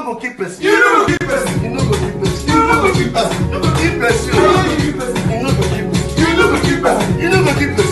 go keep person. You no go keep person. You no go keep person. You no go keep person. Keep person. You no go keep person. You no go keep person. You no go keep person. You no go keep person.